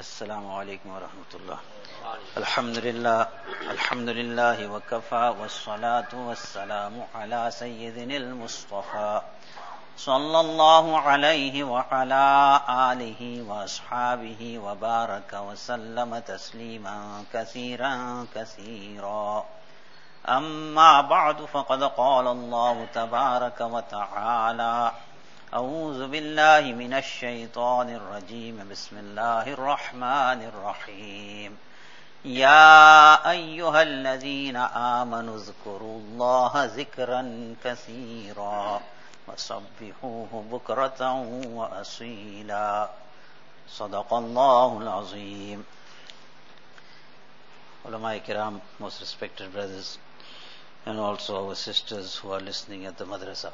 السلام عليكم ورحمة الله. الحمد لله وكفى والصلاة والسلام على سيدنا المصطفى صلى الله عليه وعلى آله وأصحابه وبارك وسلم تسليما كثيرا كثيرا. أما بعد فقد قال الله تبارك وتعالى: أعوذ بالله من الشيطان الرجيم. بسم الله الرحمن الرحيم. يا أيها الذين آمنوا اذكروا الله ذكرا كثيرا وسبحوه بكرة وأصيلا. صدق الله العظيم. Ulama Kiram, most respected brothers, and also our sisters who are listening at the madrasa.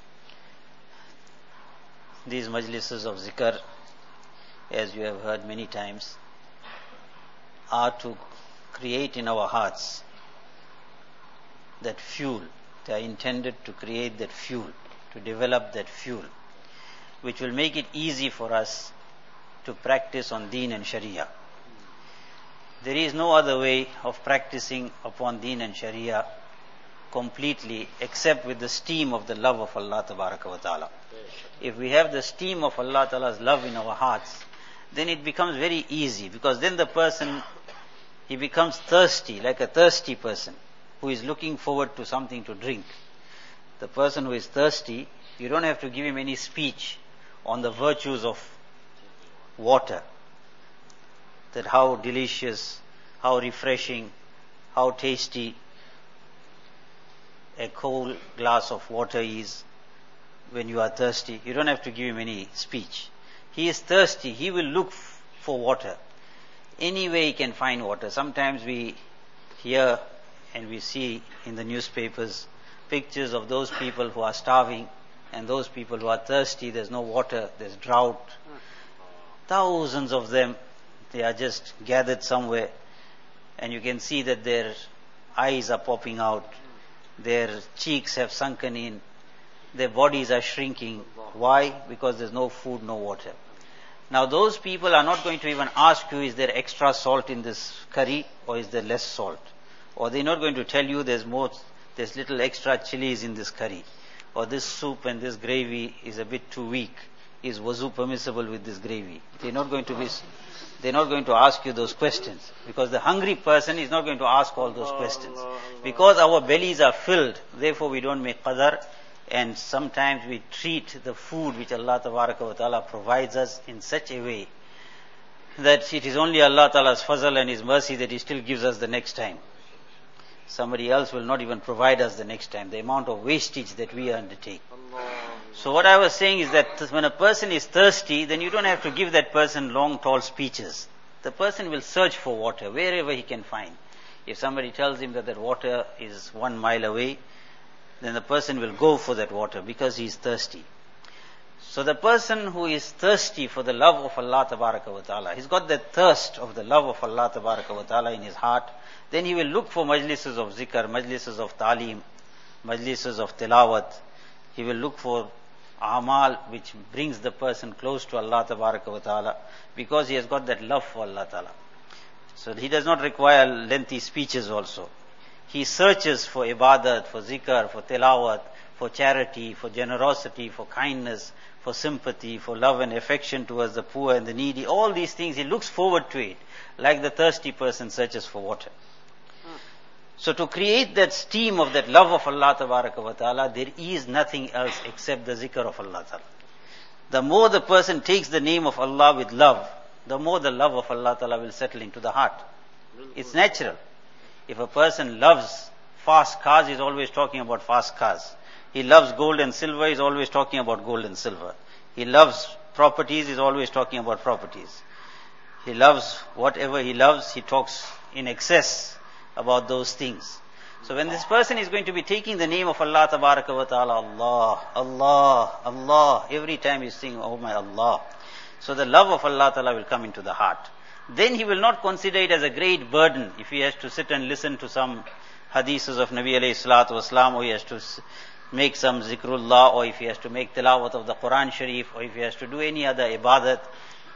These majlises of zikr, as you have heard many times, are to create in our hearts that fuel. They are intended to create that fuel, to develop that fuel, which will make it easy for us to practice on Deen and Sharia. There is no other way of practicing upon Deen and Sharia completely except with the steam of the love of Allah Tabaraka wa Ta'ala. If we have the steam of Allah Ta'ala's love in our hearts, then it becomes very easy, because then the person, he becomes thirsty, like a thirsty person who is looking forward to something to drink. The person who is thirsty, you don't have to give him any speech on the virtues of water, that how delicious, how refreshing, how tasty a cold glass of water is when you are thirsty. You don't have to give him any speech. He is thirsty, he will look for water. Any way he can find water. Sometimes we hear and we see in the newspapers pictures of those people who are starving and those people who are thirsty. There's no water, there's drought. Thousands of them, they are just gathered somewhere, and you can see that their eyes are popping out, their cheeks have sunken in, their bodies are shrinking. Why? Because there's no food, no water. Now those people are not going to even ask you, is there extra salt in this curry or is there less salt? Or they're not going to tell you there's little extra chilies in this curry, or this soup and this gravy is a bit too weak. Is wuzu permissible with this gravy? They're not going to ask you those questions, because the hungry person is not going to ask all those questions. Because our bellies are filled, therefore we don't make qadar, and sometimes we treat the food which Allah Tabaraka wa Ta'ala provides us in such a way that it is only Allah Ta'ala's fazal and His mercy that He still gives us the next time. Somebody else will not even provide us the next time. The amount of wastage that we undertake. So what I was saying is that when a person is thirsty, then you don't have to give that person long, tall speeches. The person will search for water wherever he can find. If somebody tells him that water is 1 mile away, then the person will go for that water because he is thirsty. So the person who is thirsty for the love of Allah Tabaraka wa Ta'ala, he's got that thirst of the love of Allah Tabaraka wa Ta'ala in his heart, then he will look for majlises of zikr, majlises of ta'lim, majlises of tilawat. He will look for amal which brings the person close to Allah Tabaraka wa Ta'ala, because he has got that love for Allah Ta'ala. So he does not require lengthy speeches also. He searches for ibadat, for zikr, for tilawat, for charity, for generosity, for kindness, for sympathy, for love and affection towards the poor and the needy. All these things, he looks forward to it, like the thirsty person searches for water. So to create that steam of that love of Allah Tabaraka wa Ta'ala, there is nothing else except the zikr of Allah Ta'ala. The more the person takes the name of Allah with love, the more the love of Allah Ta'ala will settle into the heart. It's natural. If a person loves fast cars, he's always talking about fast cars. He loves gold and silver, he's always talking about gold and silver. He loves properties, he's always talking about properties. He loves whatever he loves, he talks in excess about those things. So when this person is going to be taking the name of Allah Tabaraka wa Ta'ala, Allah, Allah, Allah, every time he's saying, oh my Allah. So the love of Allah Ta'ala will come into the heart. Then he will not consider it as a great burden if he has to sit and listen to some hadiths of Nabi alayhi salatu wasalam, or he has to make some zikrullah, or if he has to make tilawat of the Quran Sharif, or if he has to do any other ibadat,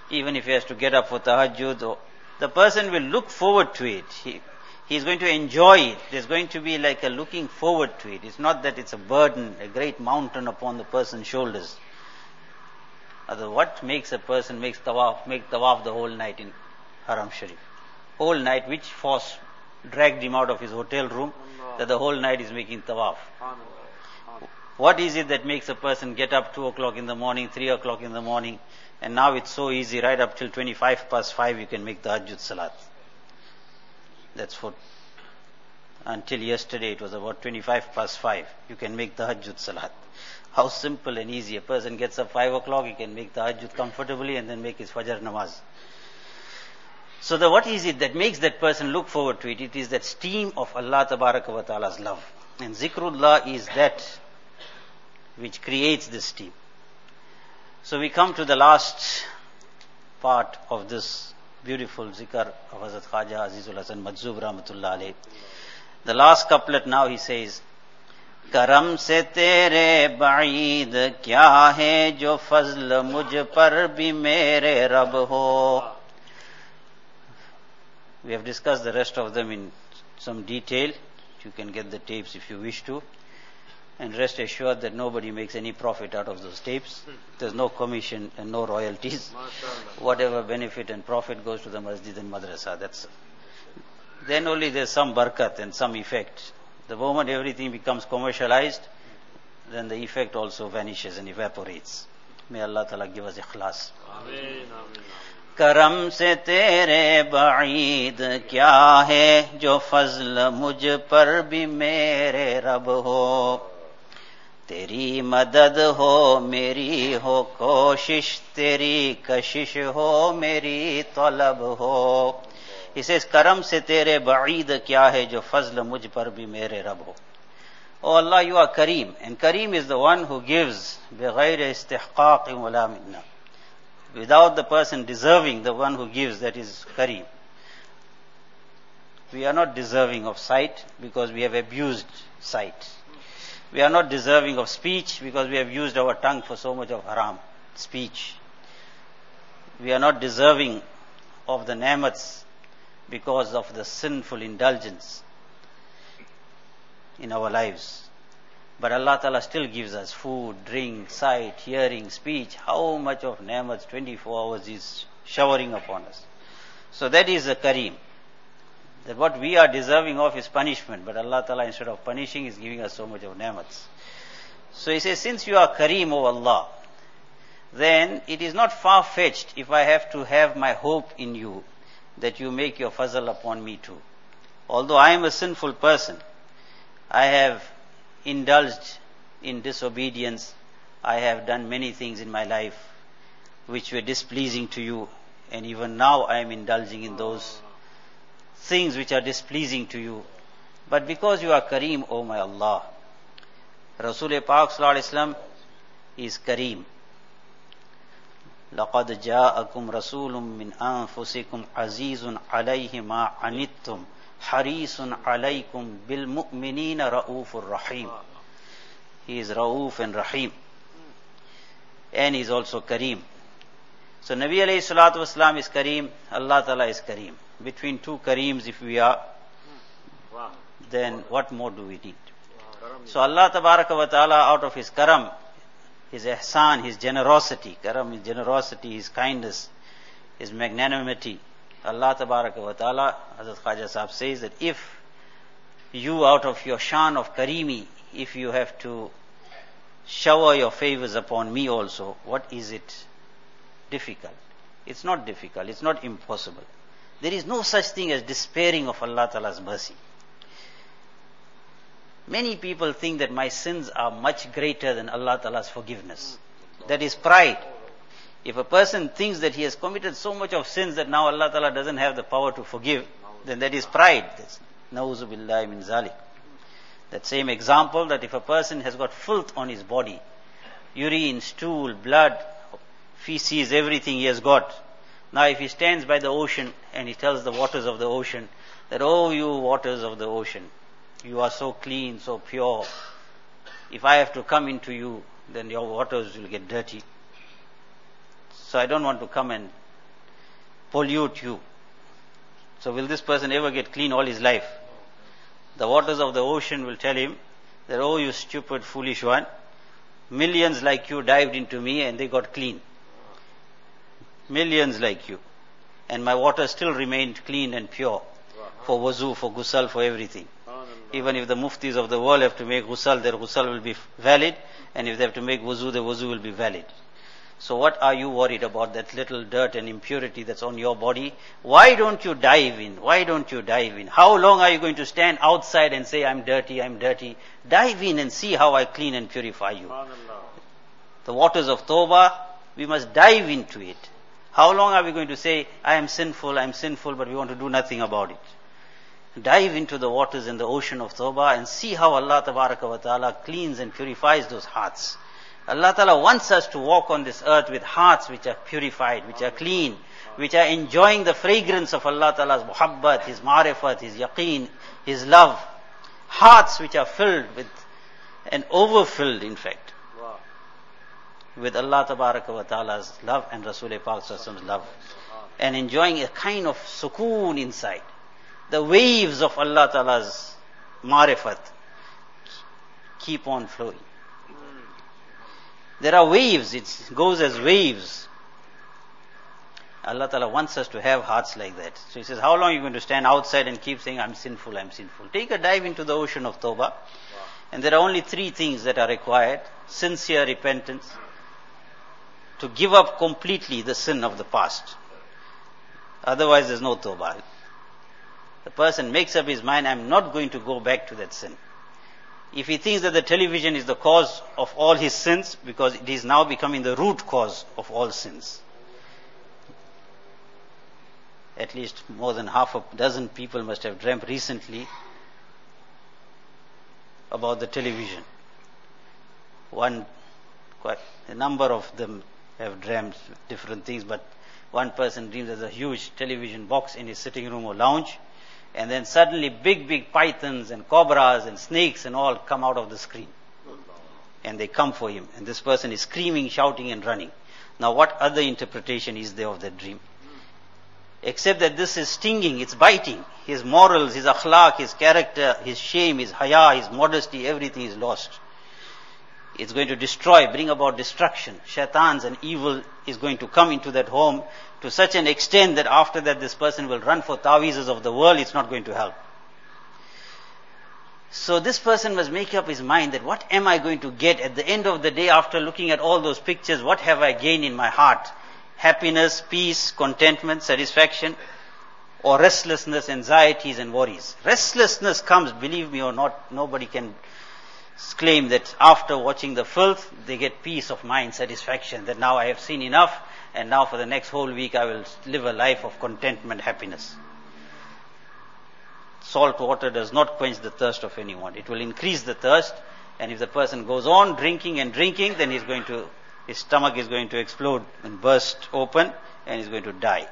Even if he has to get up for tahajjud, the person will look forward to it. He's going to enjoy it. There's going to be like a looking forward to it. It's not that it's a burden, a great mountain upon the person's shoulders. What makes a person make tawaf the whole night in Haram Sharif? Whole night, which force dragged him out of his hotel room that the whole night is making tawaf? What is it that makes a person get up 2 o'clock in the morning, 3 o'clock in the morning, and now it's so easy, right up till 25 past 5 you can make the tahajjud salat. That's for, until yesterday it was about 25 past 5, you can make the tahajjud salat. How simple and easy. A person gets up 5 o'clock, he can make the tahajjud comfortably and then make his fajr namaz. So what is it that makes that person look forward to it? It is that stream of Allah Tabaraka wa Ta'ala's love. And zikrullah is that which creates this stream. So we come to the last part of this beautiful zikr of Hazrat Khwaja Azizul Hasan Majzub Rahmatullah Alayh. The last couplet now he says, करम से तेरे बाईद क्या है जो फजल मुझ पर भी मेरे रब हो. We have discussed the rest of them in some detail. You can get the tapes if you wish to. And rest assured that nobody makes any profit out of those tapes. There's no commission and no royalties. Whatever benefit and profit goes to the masjid and madrasa. Then only there's some barakat and some effect. The moment everything becomes commercialized, then the effect also vanishes and evaporates. May Allah Ta'ala give us ikhlas. Ameen. करम से तेरे बाईद क्या है जो फजल मुझ पर भी मेरे रब हो. तेरी मदद हो मेरी हो कोशिश तेरी कशिश हो मेरी तलब हो. He says, करम से तेरे बाईद क्या है जो फजल मुझ पर भी मेरे रब हो. Oh Allah, you are Kareem, and Kareem is the one who gives بغير استحقاق ولا منة. Without the person deserving, the one who gives, that is Kareem. We are not deserving of sight because we have abused sight. We are not deserving of speech because we have used our tongue for so much of haram speech. We are not deserving of the ni'mats because of the sinful indulgence in our lives. But Allah Ta'ala still gives us food, drink, sight, hearing, speech. How much of ni'mats 24 hours is showering upon us. So that is a Kareem. That what we are deserving of is punishment. But Allah Ta'ala, instead of punishing, is giving us so much of ni'mats. So he says, since you are Kareem, O Allah, then it is not far-fetched if I have to have my hope in you, that you make your fazl upon me too. Although I am a sinful person, I have indulged in disobedience, I have done many things in my life which were displeasing to you, and even now I am indulging in those things which are displeasing to you. But because you are Kareem, O my Allah, Rasul Pak Sallallahu Alaihi Wasallam is Kareem. لَقَدْ جَاءَكُمْ رَسُولٌ مِّنْ أَنفُسِكُمْ عَزِيزٌ عَلَيْهِ مَا عَنِتُّمْ حَرِيصٌ عَلَيْكُمْ بِالْمُؤْمِنِينَ رَؤُوفٌ رَحِيمٌ. He is Ra'uf and Rahim. And he is also Kareem. So Nabi alayhi salatu wasalam is Kareem, Allah Ta'ala is Kareem. Between two Kareems if we are, then what more do we need? So Allah Tabaraka wa Ta'ala, out of His Karam, His ihsan, His generosity, Karam is generosity, His kindness, His magnanimity, Allah Tabaraka wa Ta'ala, Hazrat Khwaja Sahib says that if you out of your shan of Kareemi, if you have to shower your favors upon me also, what is it difficult? It's not difficult, it's not impossible. There is no such thing as despairing of Allah Ta'ala's mercy. Many people think that my sins are much greater than Allah Ta'ala's forgiveness. That is pride. If a person thinks that he has committed so much of sins that now Allah Ta'ala doesn't have the power to forgive, then that is pride. Na'uzu billahi min zalik. That same example, that if a person has got filth on his body, urine, stool, blood, feces, everything he has got. Now if he stands by the ocean and he tells the waters of the ocean that, oh you waters of the ocean, you are so clean, so pure. If I have to come into you, then your waters will get dirty. So I don't want to come and pollute you. So will this person ever get clean all his life? The waters of the ocean will tell him that, oh, you stupid, foolish one, millions like you dived into me and they got clean. Millions like you. And my water still remained clean and pure for wuzu, for ghusl, for everything. Even if the muftis of the world have to make ghusl, their ghusl will be valid. And if they have to make wuzu, the wuzu will be valid. So what are you worried about, that little dirt and impurity that's on your body? Why don't you dive in? Why don't you dive in? How long are you going to stand outside and say, I'm dirty, I'm dirty? Dive in and see how I clean and purify you. The waters of Tawbah, we must dive into it. How long are we going to say, I am sinful, but we want to do nothing about it? Dive into the waters in the ocean of Tawbah and see how Allah Tabaraka wa Ta'ala cleans and purifies those hearts. Allah Ta'ala wants us to walk on this earth with hearts which are purified, which are clean, which are enjoying the fragrance of Allah Ta'ala's muhabbat, His ma'rifat, His yaqeen, His love. Hearts which are filled with, and overfilled in fact, with Allah Tabaraka wa Ta'ala's love and Rasul Pak Sallallahu love. And enjoying a kind of sukoon inside. The waves of Allah Ta'ala's ma'rifat keep on flowing. There are waves, it goes as waves. Allah Ta'ala wants us to have hearts like that. So He says, how long are you going to stand outside and keep saying, I'm sinful, I'm sinful? Take a dive into the ocean of Tawbah. And there are only 3 things that are required. Sincere repentance. To give up completely the sin of the past. Otherwise there's no Tawbah. The person makes up his mind, I'm not going to go back to that sin. If he thinks that the television is the cause of all his sins, because it is now becoming the root cause of all sins. At least more than half a dozen people must have dreamt recently about the television. Quite a number of them have dreamt different things, but one person dreams there's a huge television box in his sitting room or lounge, and then suddenly big pythons and cobras and snakes and all come out of the screen. And they come for him. And this person is screaming, shouting and running. Now what other interpretation is there of that dream? Except that this is stinging, it's biting. His morals, his akhlaq, his character, his shame, his haya, his modesty, everything is lost. It's going to destroy, bring about destruction. Shaitans and evil is going to come into that home to such an extent that after that this person will run for ta'weezes of the world, it's not going to help. So this person must make up his mind that what am I going to get at the end of the day after looking at all those pictures, what have I gained in my heart? Happiness, peace, contentment, satisfaction, or restlessness, anxieties and worries. Restlessness comes, believe me or not, nobody can claim that after watching the filth, they get peace of mind, satisfaction, that now I have seen enough, and now for the next whole week I will live a life of contentment, happiness. Salt water does not quench the thirst of anyone. It will increase the thirst, and if the person goes on drinking and drinking, then his stomach is going to explode and burst open, and he's going to die.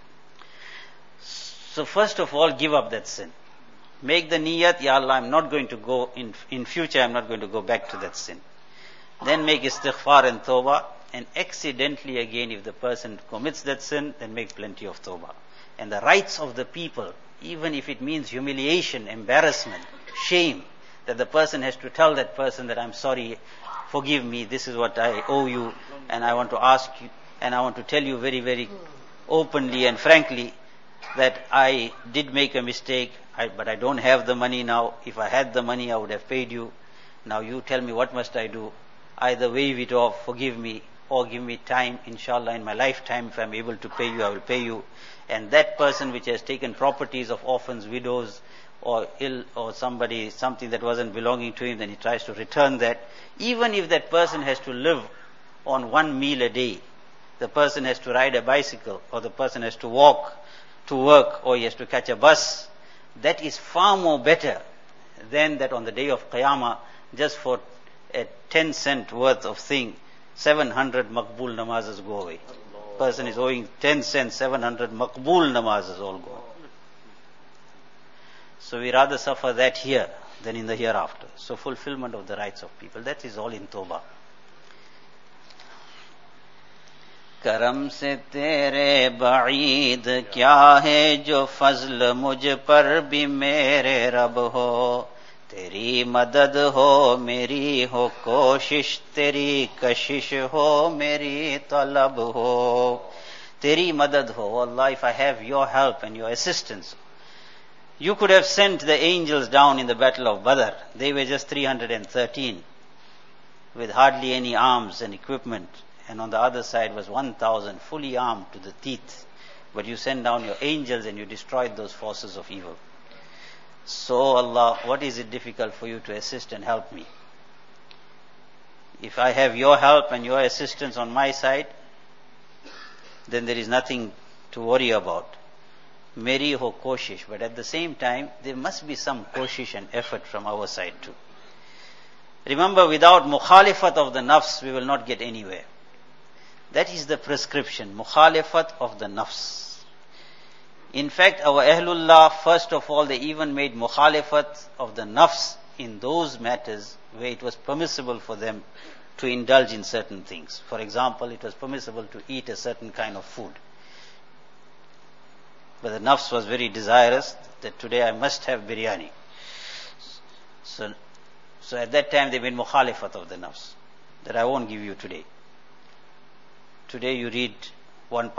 So first of all, give up that sin. Make the niyat, Ya Allah, I'm not going to go, in future I'm not going to go back to that sin. Then make istighfar and tawbah, and accidentally again if the person commits that sin, then make plenty of tawbah. And the rights of the people, even if it means humiliation, embarrassment, shame, that the person has to tell that person that I'm sorry, forgive me, this is what I owe you, and I want to ask you, and I want to tell you very, very openly and frankly that I did make a mistake, but I don't have the money now. If I had the money, I would have paid you. Now you tell me what must I do? Either waive it off, forgive me, or give me time, inshallah, in my lifetime, if I'm able to pay you, I will pay you. And that person which has taken properties of orphans, widows, or ill, or something that wasn't belonging to him, then he tries to return that. Even if that person has to live on 1 meal a day, the person has to ride a bicycle, or the person has to walk to work, or he has to catch a bus, that is far more better than that on the day of Qiyamah, just for a 10-cent worth of thing, 700 maqbool namazes go away. Person is owing 10 cents, 700 maqbool namazes all go. So we rather suffer that here than in the hereafter. So fulfillment of the rights of people, that is all in Tawbah. करम से तेरे बाईद क्या है जो फजल मुझ पर भी मेरे रब हो तेरी मदद हो मेरी हो कोशिश तेरी कशिश हो मेरी तलब हो तेरी मदद हो Allah if I have your help and your assistance you could have sent the angels down in the battle of Badr they were just 313 with hardly any arms and equipment and on the other side was 1,000 fully armed to the teeth. But you sent down your angels and you destroyed those forces of evil. So Allah, what is it difficult for you to assist and help me? If I have your help and your assistance on my side, then there is nothing to worry about. Meri ho koshish, but at the same time, there must be some koshish and effort from our side too. Remember, without mukhalifat of the nafs, we will not get anywhere. That is the prescription, mukhalifat of the nafs. In fact, our Ahlullah, first of all, they even made mukhalifat of the nafs in those matters where it was permissible for them to indulge in certain things. For example, it was permissible to eat a certain kind of food. But the nafs was very desirous that today I must have biryani. So at that time they made mukhalifat of the nafs, that I won't give you today. Today you read one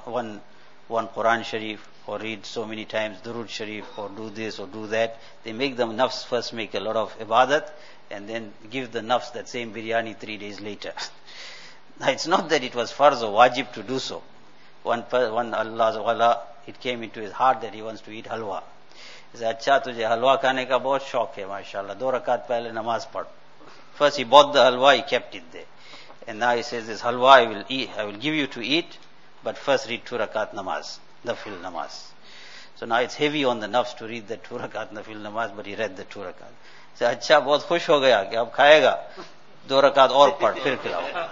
Quran Sharif or read so many times Durud Sharif or do this or do that. They make the nafs first make a lot of ibadat and then give the nafs that same biryani 3 days later. Now it's not that it was farz or wajib to do so. One Allah, it came into his heart that he wants to eat halwa. He said, "Achha, tujhe halwa khane ka bahut shauk hai, mashallah. 2 rakat pehle namaz pad." First he bought the halwa, he kept it there. And now he says, this halwa I will give you to eat, but first read 2 rakat namaz, nafil namaz. So now it's heavy on the nafs to read that 2 rakat nafil namaz, but he read the 2 rakat. He said, "Achha, bahut khush ho gaya, ki ab khayega, 2 rakat aur pad, fir khilao."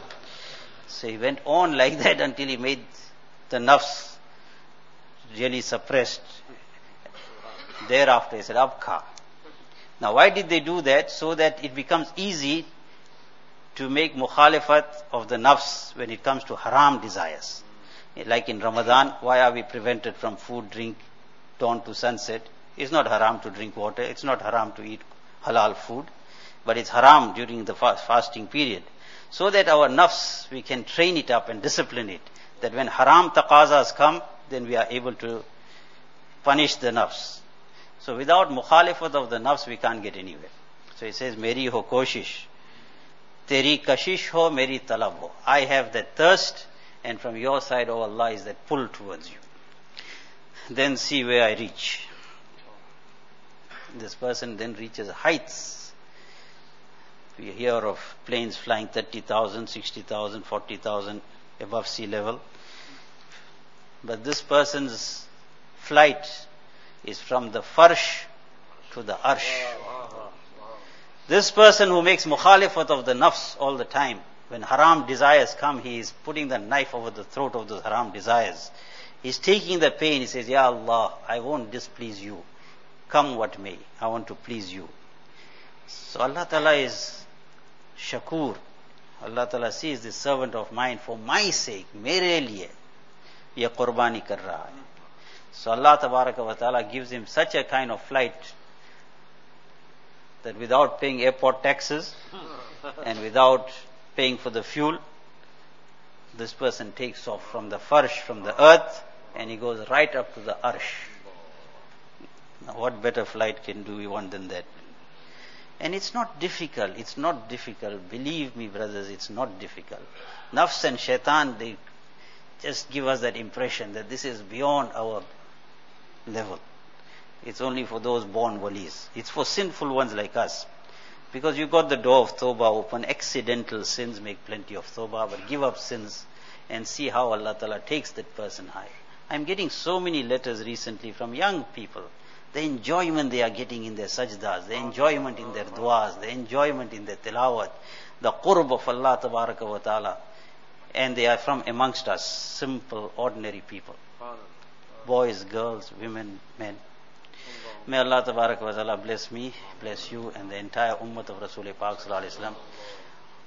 So he went on like that until he made the nafs really suppressed. Thereafter he said, "Ab kha." Now why did they do that? So that it becomes easy to make mukhalifat of the nafs when it comes to haram desires. Like in Ramadan, why are we prevented from food, drink, dawn to sunset? It's not haram to drink water, it's not haram to eat halal food, but it's haram during the fasting period. So that our nafs, we can train it up and discipline it, that when haram taqazas come, then we are able to punish the nafs. So without mukhalifat of the nafs, we can't get anywhere. So he says, "Meri ho koshish, teri kashish ho, meri talab ho." I have that thirst, and from your side, oh Allah, is that pull towards you. Then see where I reach. This person then reaches heights. We hear of planes flying 30,000, 60,000, 40,000 above sea level. But this person's flight is from the farsh to the arsh. This person who makes mukhalifat of the nafs all the time, when haram desires come, he is putting the knife over the throat of those haram desires. He's taking the pain. He says, "Ya Allah, I won't displease you. Come what may, I want to please you." So Allah Ta'ala is shakur. Allah Ta'ala sees this servant of mine for my sake, mere liye, ye qurbani kar raha hai. So Allah Tabaraka wa Ta'ala gives him such a kind of flight that without paying airport taxes and without paying for the fuel, this person takes off from the farsh, from the earth, and he goes right up to the arsh. Now what better flight do we want than that? And it's not difficult, believe me brothers, it's not difficult. Nafs and shaitan, they just give us that impression that this is beyond our level. It's only for those born walis. It's for sinful ones like us. Because you got the door of tawbah open, accidental sins make plenty of tawbah, but give up sins and see how Allah Ta'ala takes that person high. I'm getting so many letters recently from young people. The enjoyment they are getting in their sajdas, the enjoyment in their du'as, the enjoyment in their tilawat, the qurb of Allah Tabaraka wa Ta'ala. And they are from amongst us, simple, ordinary people. Boys, girls, women, men. May Allah Tabaraka wa Ta'ala bless me, bless you, and the entire ummah of Rasul Pak Sallallahu Alaihi Wasallam.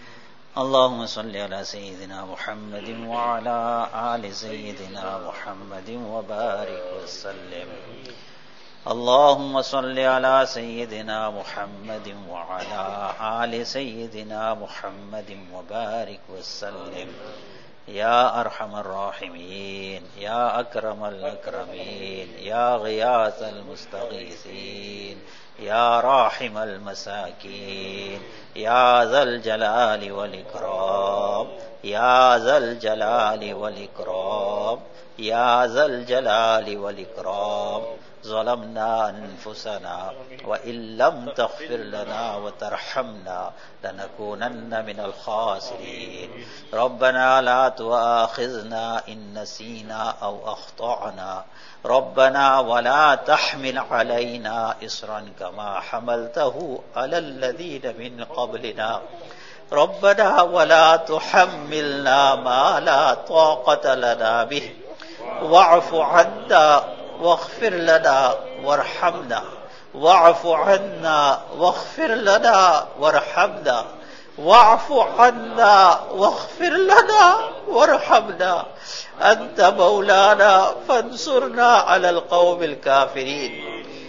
اللهم صل على سيدنا محمد وعلى آل سيدنا محمد وبارك وسلم. اللهم صل على سيدنا محمد وعلى آل سيدنا محمد وبارك وسلم. يا أرحم الراحمين، يا أكرم الأكرمين، يا غياث المستغيثين، يا راحم المساكين، يا ذا الجلال والإكرام، يا ذا الجلال والإكرام، يا ذا الجلال والإكرام. ظلمنا أنفسنا وإن لم تغفر لنا وترحمنا لنكونن من الخاسرين. ربنا لا تؤاخذنا إن نسينا أو أخطأنا. ربنا ولا تحمل علينا إصرا كما حملته على الذين من قبلنا. ربنا ولا تحملنا ما لا طاقة لنا به واعف عنا واغفر لنا وارحمنا. واعف عنا واغفر لنا وارحمنا. واعف عنا واغفر لنا وارحمنا. أنت مولانا فانصرنا على القوم الكافرين.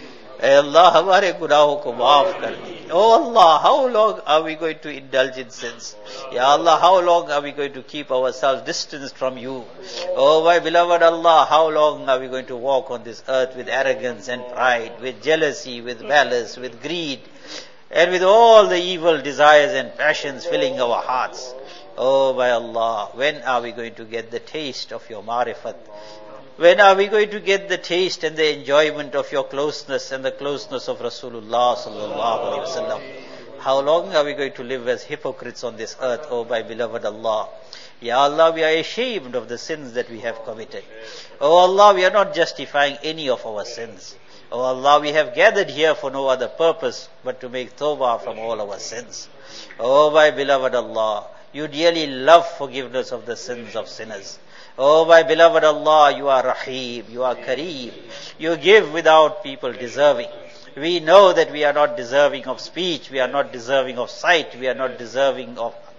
اے اللہ ہمارے گناہوں کو معاف کر دے. Oh Allah, how long are we going to indulge in sins? Ya Allah, how long are we going to keep ourselves distanced from you? Oh my beloved Allah, how long are we going to walk on this earth with arrogance and pride, with jealousy, with malice, with greed, and with all the evil desires and passions filling our hearts? Oh my Allah, when are we going to get the taste of your marifat? When are we going to get the taste and the enjoyment of your closeness and the closeness of Rasulullah sallallahu alaihi wasallam? How long are we going to live as hypocrites on this earth, oh my beloved Allah? Ya Allah, we are ashamed of the sins that we have committed. Oh Allah, we are not justifying any of our sins. Oh Allah, we have gathered here for no other purpose but to make tawbah from all our sins. Oh my beloved Allah, you dearly love forgiveness of the sins of sinners. Oh my beloved Allah, you are Rahim, you are Kareem. You give without people deserving. We know that we are not deserving of speech, we are not deserving of sight, we are not deserving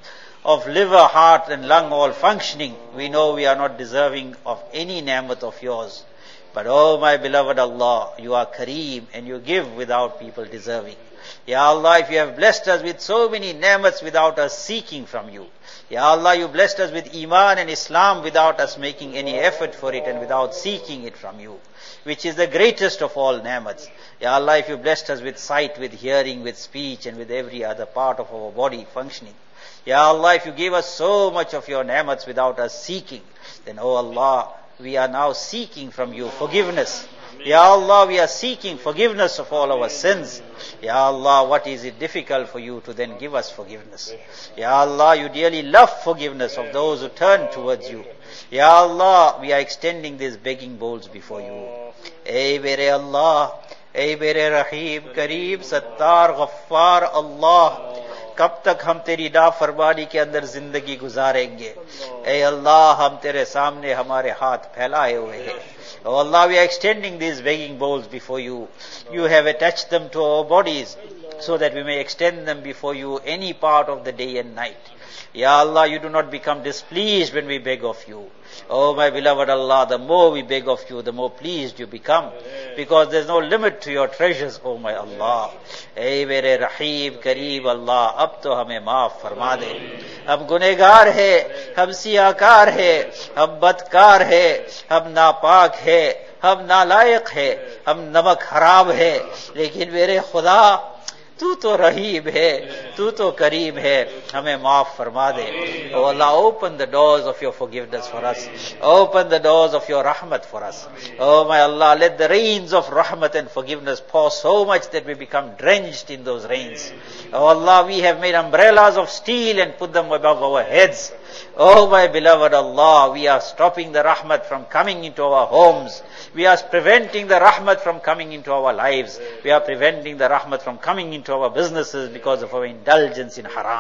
of liver, heart and lung all functioning. We know we are not deserving of any ni'mat of yours. But oh my beloved Allah, you are Kareem and you give without people deserving. Ya Allah, if you have blessed us with so many ni'mats without us seeking from you. Ya Allah, you blessed us with Iman and Islam without us making any effort for it and without seeking it from you, which is the greatest of all ni'mats. Ya Allah, if you blessed us with sight, with hearing, with speech and with every other part of our body functioning. Ya Allah, if you gave us so much of your ni'mats without us seeking, then oh Allah, we are now seeking from you forgiveness. Ya Allah, we are seeking forgiveness of all our sins. Ya Allah, what is it difficult for you to then give us forgiveness? Ya Allah, you dearly love forgiveness of those who turn towards you. Ya Allah, we are extending these begging bowls before you. Ey mere Allah, ey mere Rahim, Kareem, Sattar, Ghaffar, Allah, कब तक हम तेरी नाफरमानी के अंदर जिंदगी गुजारेंगे? ए अल्लाह, हम तेरे सामने हमारे हाथ फैलाए हुए हैं. Oh Allah, we are extending these begging bowls before you. You have attached them to our bodies so that we may extend them before you any part of the day and night. Ya Allah, you do not become displeased when we beg of you. Oh my beloved Allah, the more we beg of you, the more pleased you become. Because there is no limit to your treasures, oh my Allah. Ey mere Rahim, Kareem Allah, ab to hame maaf farma de. Hum gunegar hai, hum siyakar hai, hum badkar hai, hum napak hai, hum nalayak hai, hum namak haram hai. Lekin mere Khuda, तू तो रहीम है, तू तो करीम है, हमें माफ फरमा दे. Oh Allah, open the doors of your forgiveness for us. Open the doors of your rahmat for us. Oh my Allah, let the rains of rahmat and forgiveness pour so much that we become drenched in those rains. Oh Allah, we have made umbrellas of steel and put them above our heads. Oh my beloved Allah, we are stopping the rahmat from coming into our homes. We are preventing the rahmat from coming into our lives. We are preventing the rahmat from coming into our businesses because of our indulgence in haram.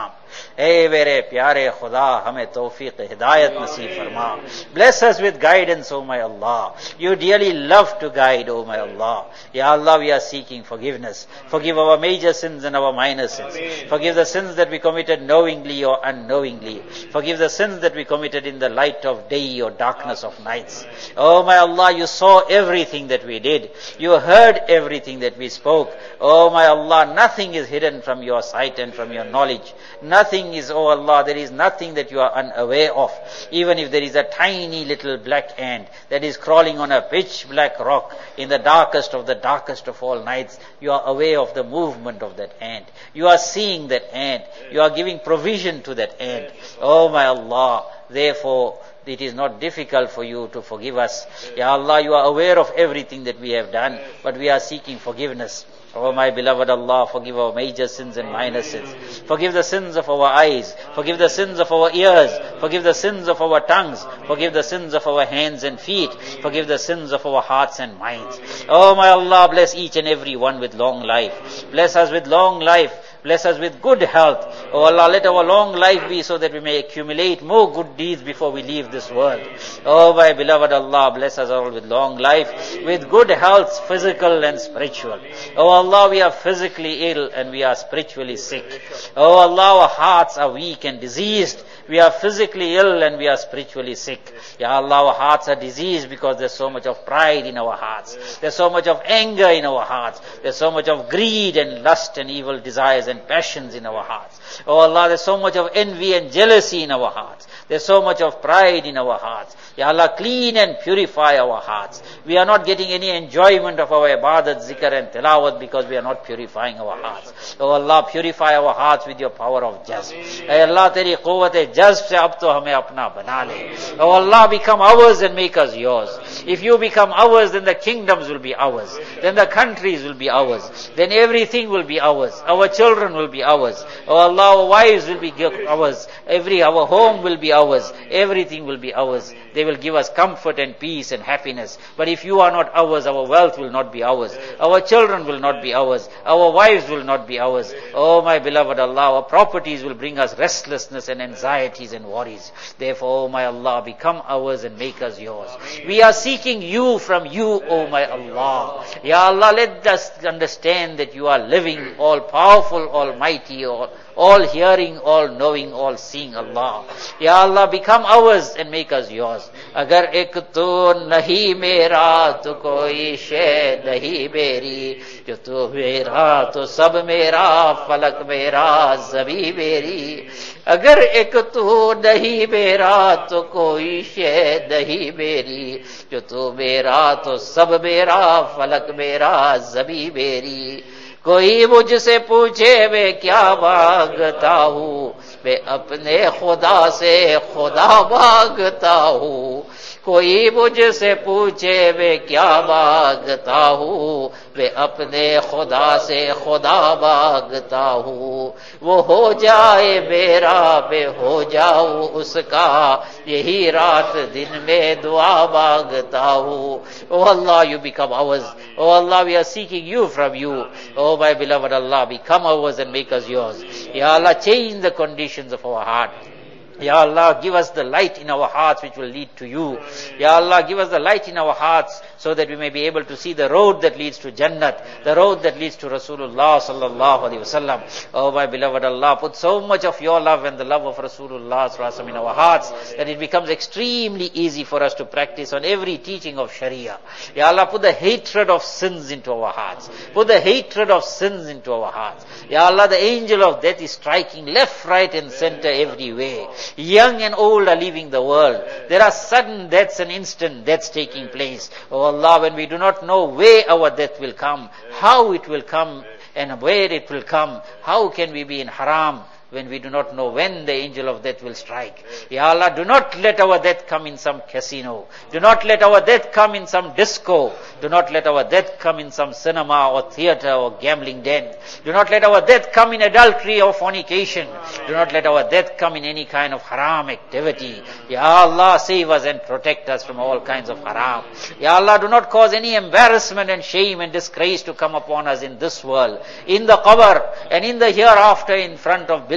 Hey mere pyare Khuda, hame tawfiq hidayat nasib farma. Bless us with guidance, O my Allah. You dearly love to guide, O my Allah. Ya Allah, we are seeking forgiveness. Forgive our major sins and our minor sins. Forgive the sins that we committed knowingly or unknowingly. Forgive the sins that we committed in the light of day or darkness of nights. Oh my Allah, you saw everything that we did. You heard everything that we spoke. Oh my Allah, nothing is hidden from your sight and from your knowledge. Nothing is, oh Allah, there is nothing that you are unaware of. Even if there is a tiny little black ant that is crawling on a pitch black rock in the darkest of all nights, you are aware of the movement of that ant. You are seeing that ant. You are giving provision to that ant. Oh my Allah, therefore, it is not difficult for you to forgive us. Ya Allah, you are aware of everything that we have done, but we are seeking forgiveness. Oh my beloved Allah, forgive our major sins and minor sins. Forgive the sins of our eyes. Forgive the sins of our ears. Forgive the sins of our tongues. Forgive the sins of our hands and feet. Forgive the sins of our hearts and minds. Oh my Allah, bless each and every one with long life. Bless us with long life. Bless us with good health. Oh Allah, let our long life be so that we may accumulate more good deeds before we leave this world. Oh my beloved Allah, bless us all with long life, with good health, physical and spiritual. Oh Allah, we are physically ill and we are spiritually sick. Oh Allah, our hearts are weak and diseased. We are physically ill and we are spiritually sick. Ya Allah, our hearts are diseased because there's so much of pride in our hearts. There's so much of anger in our hearts. There's so much of greed and lust and evil desires and passions in our hearts. Oh Allah, there's so much of envy and jealousy in our hearts. There's so much of pride in our hearts. Ya Allah, clean and purify our hearts. We are not getting any enjoyment of our ibadat, zikr and tilawat because we are not purifying our hearts. Oh Allah, purify our hearts with your power of jazb. Hey Allah, teri quwwat jazb se ab to hame apna bana le. Oh Allah, become ours and make us yours. If you become ours, then the kingdoms will be ours. Then the countries will be ours. Then everything will be ours. Our children will be ours. Oh Allah, our wives will be ours. Our home will be ours. Everything will be ours. They will give us comfort and peace and happiness. But if you are not ours, our wealth will not be ours. Our children will not be ours. Our wives will not be ours. Oh my beloved Allah, our properties will bring us restlessness and anxieties and worries. Therefore, oh my Allah, become ours and make us yours. We are seeking you from you, oh my Allah. Ya Allah, let us understand that you are living, all powerful, almighty, all hearing, all knowing, all seeing Allah. Ya Allah, become ours and make us yours. Agar ek tu nahi mera, tu koi shay nahi meri. Jo tu mera, to sab mera, falak mera, zabi meri. Agar ek tu nahi mera, to koi shay nahi meri. Jo tu mera, to sab mera, falak mera, zabi meri. कोई मुझसे पूछे मैं क्या मांगता हूँ, मैं अपने खुदा से खुदा मांगता हूँ. कोई मुझसे पूछे मैं क्या मांगता हूँ, मैं अपने खुदा से खुदा मांगता हूँ. वो हो जाए मेरा, मैं हो जाऊँ उसका, यही रात दिन में दुआ मांगता हूँ. Oh Allah, you become ours. Oh Allah, we are seeking you from you. Oh my beloved Allah, become ours and make us yours. Ya Allah, change the conditions of our heart. Ya Allah, give us the light in our hearts which will lead to you. Ya Allah, give us the light in our hearts so that we may be able to see the road that leads to Jannat, the road that leads to Rasulullah sallallahu alaihi wasallam. Oh my beloved Allah, put so much of your love and the love of Rasulullah sallallahu alaihi wasallam in our hearts that it becomes extremely easy for us to practice on every teaching of Sharia. Ya Allah, put the hatred of sins into our hearts. Put the hatred of sins into our hearts. Ya Allah, the angel of death is striking left, right and center everywhere. Young and old are leaving the world. There are sudden deaths and instant deaths taking place. Oh Allah, when we do not know where our death will come, how it will come and where it will come, how can we be in haram when we do not know when the angel of death will strike? Ya Allah, do not let our death come in some casino. Do not let our death come in some disco. Do not let our death come in some cinema or theater or gambling den. Do not let our death come in adultery or fornication. Do not let our death come in any kind of haram activity. Ya Allah, save us and protect us from all kinds of haram. Ya Allah, do not cause any embarrassment and shame and disgrace to come upon us in this world, in the qabr and in the hereafter in front of buildings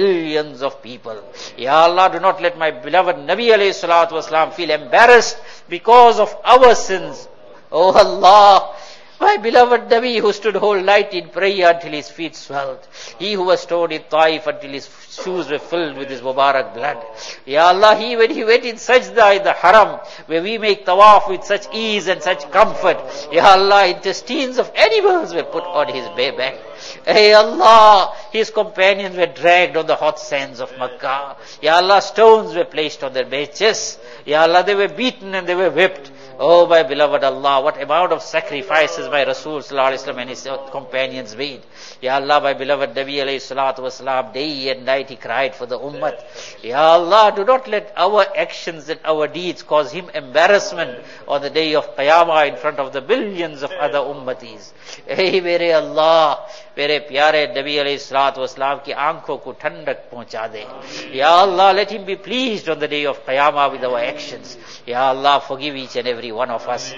billions of people. Ya Allah, do not let my beloved Nabi alayhi salatu wasalam feel embarrassed because of our sins. Oh Allah, my beloved Nabi who stood whole night in prayer until his feet swelled. He who was stoned in Taif until his shoes were filled with his Mubarak blood. Ya Allah, when he went in sajda in the haram, where we make tawaf with such ease and such comfort. Ya Allah, intestines of animals were put on his bare back. Hey Allah, his companions were dragged on the hot sands of Makkah. Ya Allah, stones were placed on their bare chests. Ya Allah, they were beaten and they were whipped. Oh my beloved Allah, what amount of sacrifices my Rasul sallallahu alaihi wasallam and his companions made. Ya Allah, my beloved Nabi alayhi salatu wasalam, day and night he cried for the ummah. Ya Allah, do not let our actions and our deeds cause him embarrassment on the day of Qiyamah in front of the billions of other ummatis. Hey mere Allah, मेरे प्यारे नबी अलैहिस्सलातु वस्सलाम की आंखों को ठंडक पहुंचा दे. Ya Allah, let him be pleased on the day of Qiyamah with our actions. Ya Allah, forgive each and every one of us.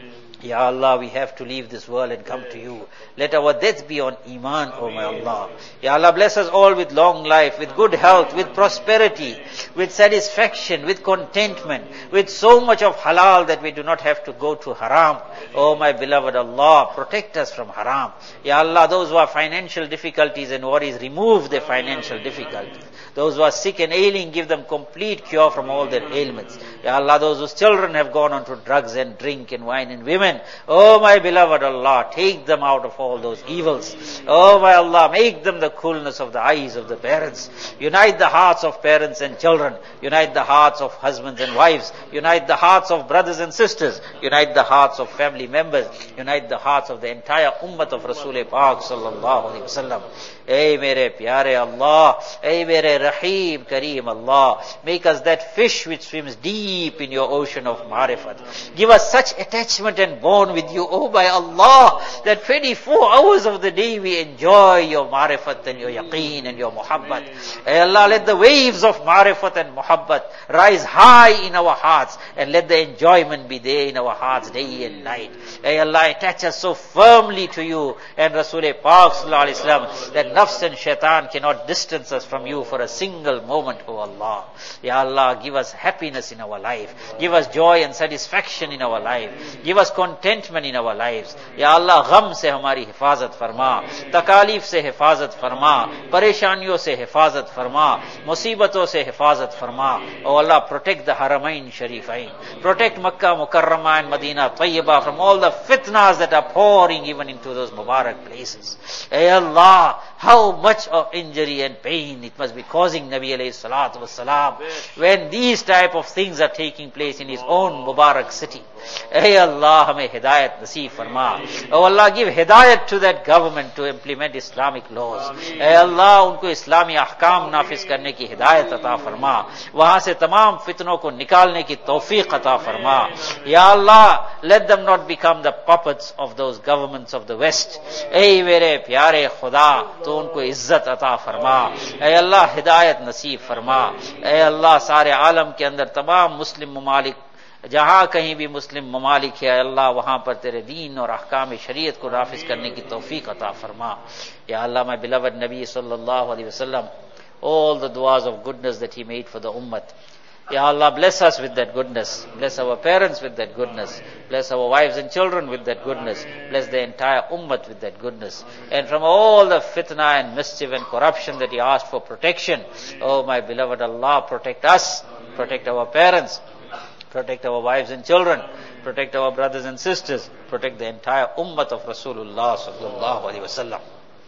Ya Allah, we have to leave this world and come to you. Let our death be on Iman, O my Allah. Ya Allah, bless us all with long life, with good health, with prosperity, with satisfaction, with contentment, with so much of halal that we do not have to go to haram. Oh my beloved Allah, protect us from haram. Ya Allah, those who have financial difficulties and worries, remove their financial difficulties. Those who are sick and ailing, give them complete cure from all their ailments. Ya Allah, those whose children have gone on to drugs and drink and wine and women, oh my beloved Allah, take them out of all those evils. Oh my Allah, make them the coolness of the eyes of the parents. Unite the hearts of parents and children. Unite the hearts of husbands and wives. Unite the hearts of brothers and sisters. Unite the hearts of family members. Unite the hearts of the entire ummah of Rasul Pak sallallahu alaihi wasallam. Hey mere pyare Allah, hey mere Rahim Kareem Allah, make us that fish which swims deep in your ocean of marifat. Give us such attachment and bond with you, oh my Allah, that 24 hours of the day we enjoy your marifat and your yaqeen and your muhabbat. Hey Allah, let the waves of marifat and muhabbat rise high in our hearts and let the enjoyment be there in our hearts day and night. Hey Allah, attach us so firmly to you and Rasul Pak sallallahu alaihi wasallam that nafs and shaitan cannot distance us from you for a single moment, oh Allah. Ya Allah, give us happiness in our life. Give us joy and satisfaction in our life. Give us contentment in our lives. Ya Allah, gham se hamari hifazat farma, takalif se hifazat farma, pareshaniyon se hifazat farma, musibaton se hifazat farma. Oh Allah, protect the Haramain Sharifain. Protect Makkah Mukarramah and Medina Tayyibah from all the fitnas that are pouring even into those Mubarak places. Hey Allah, how much of injury and pain it must be causing Nabi alayhi salatu wassalam when these type of things are taking place in his own Mubarak city. Hey Allah, hame hidayat naseeb farma. Oh Allah, give hidayat to that government to implement Islamic laws. Hey Allah, unko Islami ahkam nafiz karne ki hidayat ata farma. Wahan se tamam fitnon ko nikalne ki tawfiq ata farma. Ya Allah, let them not become the puppets of those governments of the West. Hey mere pyare Khuda, to unko izzat ata farma. Hey Allah, hidayat naseeb farma. Hey Allah, सारे आलम के अंदर तमाम मुस्लिम ममालिक, जहां कहीं भी मुस्लिम ममालिक है अल्लाह, वहां पर तेरे दीन और अहकाम शरीयत को नाफिज करने की तौफीक अता फरमा. Ya Allah, my beloved Nabi sallallahu alaihi wasallam, all the du'as of goodness that he made for the ummah. Ya Allah, bless us with that goodness. Bless our parents with that goodness. Bless our wives and children with that goodness. Bless the entire ummah with that goodness. And from all the fitna and mischief and corruption that he asked for protection, oh my beloved Allah, protect us, protect our parents, protect our wives and children, protect our brothers and sisters, protect the entire ummah of Rasulullah sallallahu alaihi wasallam.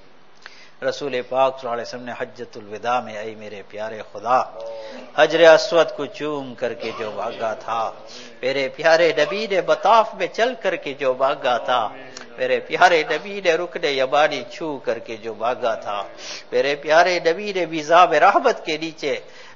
रसूल पाक सल्लल्लाहु अलैहि वसल्लम ने हज्जतुल विदा में, ऐ मेरे प्यारे खुदा, हजर अस्वद को चूम करके जो भागा था, मेरे प्यारे नबी ने बताफ में चल करके जो भागा था, मेरे प्यारे नबी ने रुकने यमानी छू करके जो भागा था, मेरे प्यारे नबी ने वीज़ा में रहमत के नीचे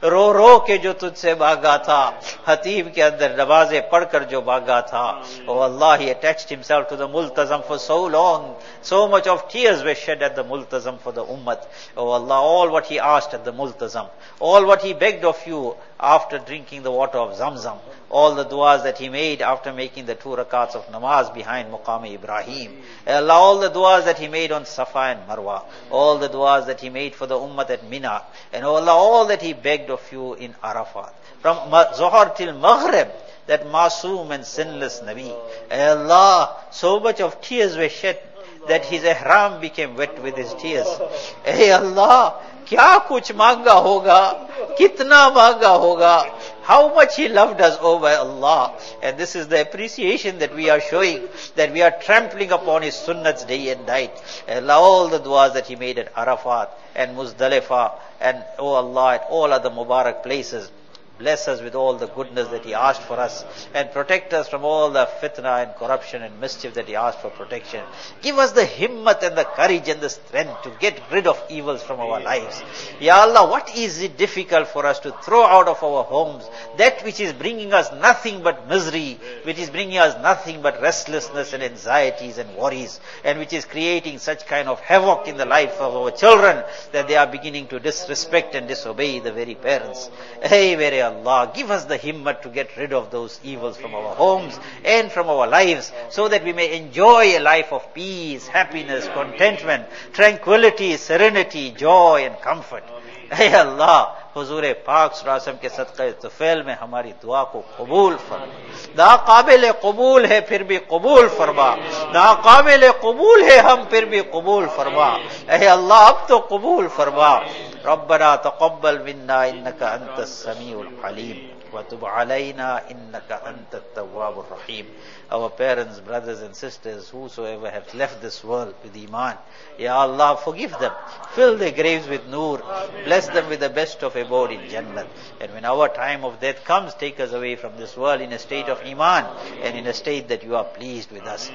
रो रो के जो तुझसे भागा था, हतीम के अंदर नमाजें पढ़कर जो भागा था. Oh Allah, he attached himself to the multazam for so long. So much of tears were shed at the multazam for the ummat. Oh Allah, all what he asked at the multazam, all what he begged of you after drinking the water of Zamzam, all the du'as that he made after making the 2 rakats of namaz behind Maqam Ibrahim. Allah, all the du'as that he made on Safa and Marwa, all the du'as that he made for the ummah at Mina, and Allah, all that he begged of you in Arafat. From Zohar till Maghrib, that masoom and sinless Nabi. Allah, so much of tears were shed that his ihram became wet with his tears. Hey Allah, kya kuch manga hoga, kitna manga hoga, how much he loved us, oh my Allah. And this is the appreciation that we are showing, that we are trampling upon his sunnats day and night. Allah, all the du'as that he made at Arafat and Muzdalifah and, oh Allah, at all other Mubarak places. Bless us with all the goodness that he asked for us, and protect us from all the fitna and corruption and mischief that he asked for protection. Give us the himmat and the courage and the strength to get rid of evils from our lives. Ya Allah, what is it difficult for us to throw out of our homes that which is bringing us nothing but misery, which is bringing us nothing but restlessness and anxieties and worries, and which is creating such kind of havoc in the life of our children that they are beginning to disrespect and disobey the very parents. Hey, very Allah, give us the himmat to get rid of those evils from our homes and from our lives, so that we may enjoy a life of peace, happiness, contentment, tranquility, serenity, joy and comfort. Hey Allah, हुजूर पाक सल्लल्लाहु अलैहि वसल्लम के सदक़े तुफ़ैल में हमारी दुआ को कबूल फरमा. नाकाबिल कबूल है फिर भी कबूल फरमा, नाकाबिल कबूल है हम फिर भी कबूल फरमा. ऐ अल्लाह, अब तो कबूल फरमा. रब्बना तक़ब्बल मिन्ना इन्नका अंतस समीउल अलीम व तुब अलैना इन्नका अंतत तव्वाबुर रहीम. Our parents, brothers and sisters, whosoever have left this world with Iman, Ya Allah, forgive them, fill their graves with Noor, bless them with the best of abode in Jannah. And when our time of death comes, take us away from this world in a state of Iman and in a state that you are pleased with us.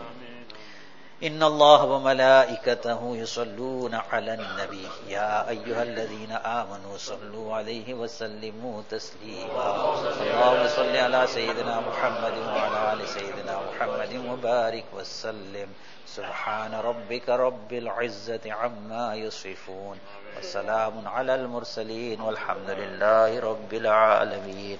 إن الله وملائكته يصلون على النبي يا أيها الذين آمنوا صلوا عليه وسلموا تسليما. اللهم صل على سيدنا محمد وعلى آل سيدنا محمد وبارك وسلم. سبحان ربك رب العزة عما يصفون وسلام على المرسلين والحمد لله رب العالمين.